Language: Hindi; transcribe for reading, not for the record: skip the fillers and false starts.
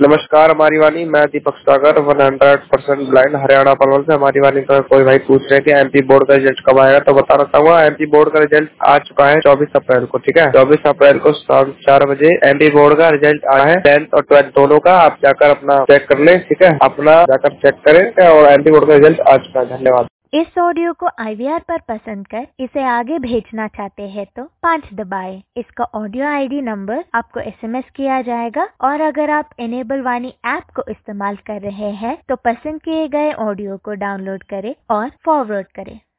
नमस्कार हमारी वाणी, मैं दीपक सागर 100% ब्लाइंड हरियाणा पलवल से। हमारी वाणी का कोई भाई पूछ रहे हैं कि एमपी बोर्ड का रिजल्ट कब आएगा, तो बताना चाहूंगा एमपी बोर्ड का रिजल्ट आ चुका है 24 अप्रैल को। ठीक है, 24 अप्रैल को शाम 4 बजे एमपी बोर्ड का रिजल्ट आया है 10th और 12th दोनों का। आप जाकर अपना चेक कर ले, ठीक है, अपना जाकर चेक करें और एमपी बोर्ड का रिजल्ट आ चुका है। धन्यवाद। इस ऑडियो को IVR पर पसंद कर इसे आगे भेजना चाहते हैं तो 5 दबाएं। इसका ऑडियो ID नंबर आपको SMS किया जाएगा और अगर आप इनेबल वाणी ऐप को इस्तेमाल कर रहे हैं तो पसंद किए गए ऑडियो को डाउनलोड करें और फॉरवर्ड करें।